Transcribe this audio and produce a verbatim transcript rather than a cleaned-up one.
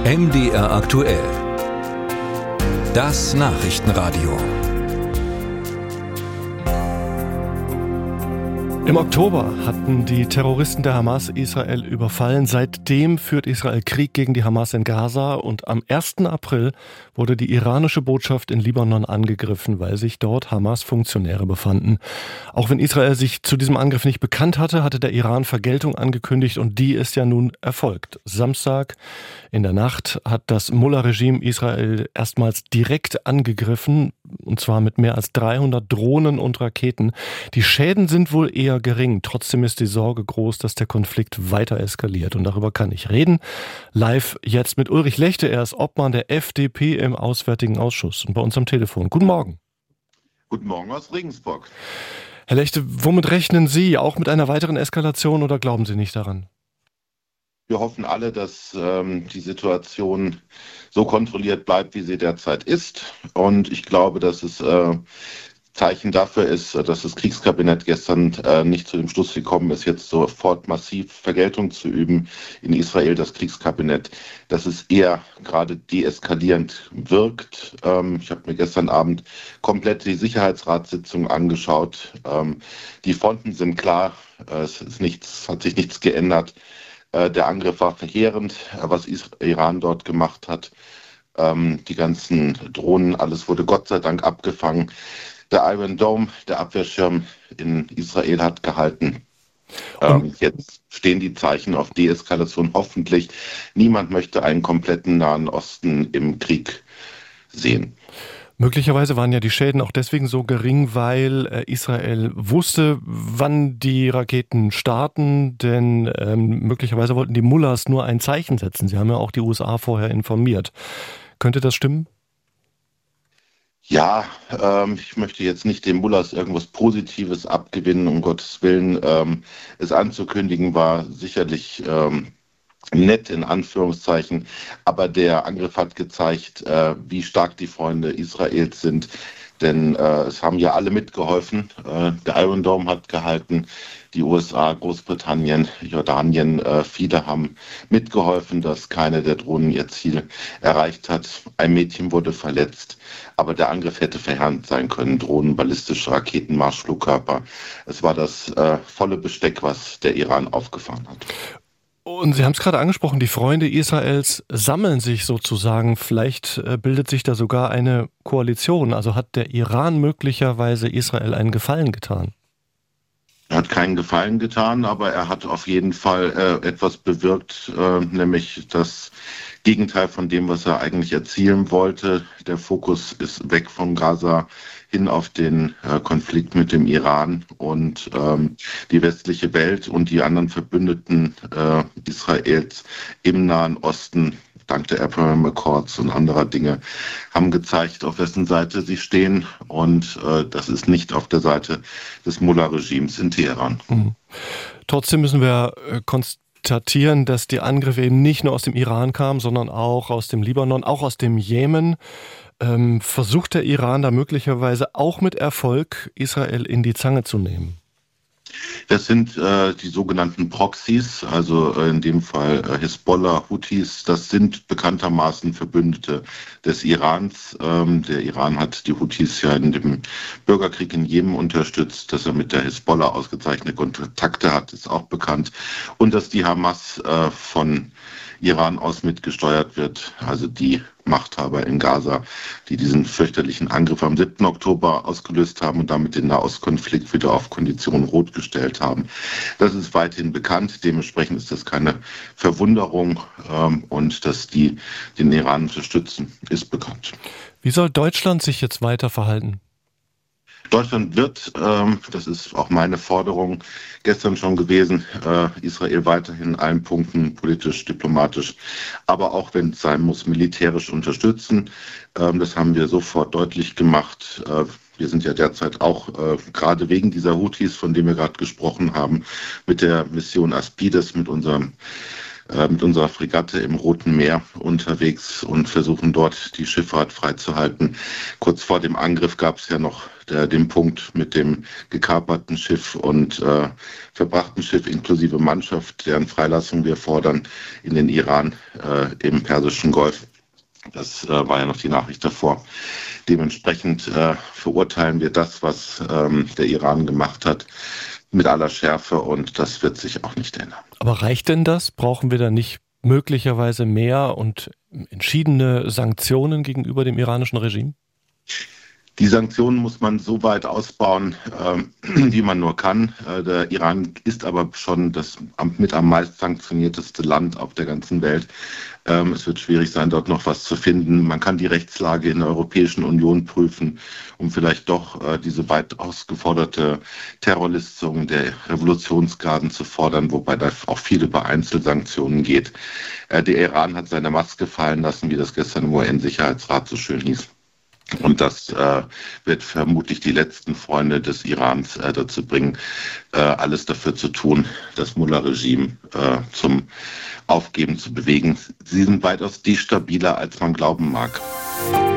M D R aktuell. Das Nachrichtenradio. Im Oktober hatten die Terroristen der Hamas Israel überfallen. Seitdem führt Israel Krieg gegen die Hamas in Gaza und am ersten April wurde die iranische Botschaft in Libanon angegriffen, weil sich dort Hamas-Funktionäre befanden. Auch wenn Israel sich zu diesem Angriff nicht bekannt hatte, hatte der Iran Vergeltung angekündigt und die ist ja nun erfolgt. Samstag in der Nacht hat das Mullah-Regime Israel erstmals direkt angegriffen, und zwar mit mehr als dreihundert Drohnen und Raketen. Die Schäden sind wohl eher gering. Trotzdem ist die Sorge groß, dass der Konflikt weiter eskaliert. Und darüber kann ich reden. Live jetzt mit Ulrich Lechte. Er ist Obmann der F D P im Auswärtigen Ausschuss und bei uns am Telefon. Guten Morgen. Guten Morgen aus Regensburg. Herr Lechte, womit rechnen Sie? Auch mit einer weiteren Eskalation oder glauben Sie nicht daran? Wir hoffen alle, dass ähm, die Situation so kontrolliert bleibt, wie sie derzeit ist. Und ich glaube, dass es äh, Zeichen dafür ist, dass das Kriegskabinett gestern äh, nicht zu dem Schluss gekommen ist, jetzt sofort massiv Vergeltung zu üben in Israel, das Kriegskabinett, dass es eher gerade deeskalierend wirkt. Ähm, ich habe mir gestern Abend komplett die Sicherheitsratssitzung angeschaut. Ähm, die Fronten sind klar, äh, es ist nichts, hat sich nichts geändert. Äh, der Angriff war verheerend, was Iran dort gemacht hat. Ähm, die ganzen Drohnen, alles wurde Gott sei Dank abgefangen. Der Iron Dome, der Abwehrschirm in Israel hat gehalten. Ähm, jetzt stehen die Zeichen auf Deeskalation. Hoffentlich. Niemand möchte einen kompletten Nahen Osten im Krieg sehen. Möglicherweise waren ja die Schäden auch deswegen so gering, weil äh, Israel wusste, wann die Raketen starten, denn ähm, möglicherweise wollten die Mullahs nur ein Zeichen setzen. Sie haben ja auch die U S A vorher informiert. Könnte das stimmen? Ja, ähm, ich möchte jetzt nicht den Mullahs irgendwas Positives abgewinnen, um Gottes Willen. Ähm, es anzukündigen war sicherlich ähm, nett in Anführungszeichen, aber der Angriff hat gezeigt, äh, wie stark die Freunde Israels sind. Denn äh, es haben ja alle mitgeholfen. Äh, der Iron Dome hat gehalten, die U S A, Großbritannien, Jordanien, äh, viele haben mitgeholfen, dass keine der Drohnen ihr Ziel erreicht hat. Ein Mädchen wurde verletzt, aber der Angriff hätte verheerend sein können. Drohnen, ballistische Raketen, Marschflugkörper. Es war das äh, volle Besteck, was der Iran aufgefahren hat. Und Sie haben es gerade angesprochen, die Freunde Israels sammeln sich sozusagen. Vielleicht bildet sich da sogar eine Koalition. Also hat der Iran möglicherweise Israel einen Gefallen getan? Er hat keinen Gefallen getan, aber er hat auf jeden Fall äh, etwas bewirkt, äh, nämlich das Gegenteil von dem, was er eigentlich erzielen wollte. Der Fokus ist weg von Gaza hin auf den äh, Konflikt mit dem Iran und ähm, die westliche Welt und die anderen Verbündeten äh, Israels im Nahen Osten, dank der Abraham Accords und anderer Dinge, haben gezeigt, auf wessen Seite sie stehen. Und äh, das ist nicht auf der Seite des Mullah-Regimes in Teheran. Mhm. Trotzdem müssen wir äh, konstatieren, dass die Angriffe eben nicht nur aus dem Iran kamen, sondern auch aus dem Libanon, auch aus dem Jemen. Ähm, versucht der Iran da möglicherweise auch mit Erfolg, Israel in die Zange zu nehmen? Das sind äh, die sogenannten Proxys, also äh, in dem Fall äh, Hisbollah, Houthis. Das sind bekanntermaßen Verbündete des Irans. Ähm, der Iran hat die Houthis ja in dem Bürgerkrieg in Jemen unterstützt. Dass er mit der Hisbollah ausgezeichnete Kontakte hat, ist auch bekannt. Und dass die Hamas äh, von Iran aus mitgesteuert wird, also die Machthaber in Gaza, die diesen fürchterlichen Angriff am siebten Oktober ausgelöst haben und damit den Nahostkonflikt wieder auf Kondition Rot gestellt haben. Das ist weithin bekannt, dementsprechend ist das keine Verwunderung ähm, und dass die den Iran unterstützen, ist bekannt. Wie soll Deutschland sich jetzt weiter verhalten? Deutschland wird, ähm, das ist auch meine Forderung gestern schon gewesen, äh, Israel weiterhin in allen Punkten politisch, diplomatisch, aber auch, wenn es sein muss, militärisch unterstützen. Ähm, das haben wir sofort deutlich gemacht. Äh, wir sind ja derzeit auch, äh, gerade wegen dieser Houthis, von denen wir gerade gesprochen haben, mit der Mission Aspides, mit unserem äh, mit unserer Fregatte im Roten Meer unterwegs und versuchen dort die Schifffahrt freizuhalten. Kurz vor dem Angriff gab es ja noch der, den Punkt mit dem gekaperten Schiff und äh, verbrachten Schiff inklusive Mannschaft, deren Freilassung wir fordern in den Iran äh, im Persischen Golf. Das äh, war ja noch die Nachricht davor. Dementsprechend äh, verurteilen wir das, was ähm, der Iran gemacht hat, mit aller Schärfe, und das wird sich auch nicht ändern. Aber reicht denn das? Brauchen wir da nicht möglicherweise mehr und entschiedene Sanktionen gegenüber dem iranischen Regime? Die Sanktionen muss man so weit ausbauen, äh, wie man nur kann. Äh, der Iran ist aber schon das mit am meist sanktionierteste Land auf der ganzen Welt. Ähm, es wird schwierig sein, dort noch was zu finden. Man kann die Rechtslage in der Europäischen Union prüfen, um vielleicht doch äh, diese weit ausgeforderte Terrorlistung der Revolutionsgarden zu fordern, wobei da auch viel über Einzelsanktionen geht. Äh, der Iran hat seine Maske fallen lassen, wie das gestern im U N-Sicherheitsrat so schön hieß. Und das äh, wird vermutlich die letzten Freunde des Irans äh, dazu bringen, äh, alles dafür zu tun, das Mullah-Regime äh, zum Aufgeben zu bewegen. Sie sind weitaus destabiler, als man glauben mag.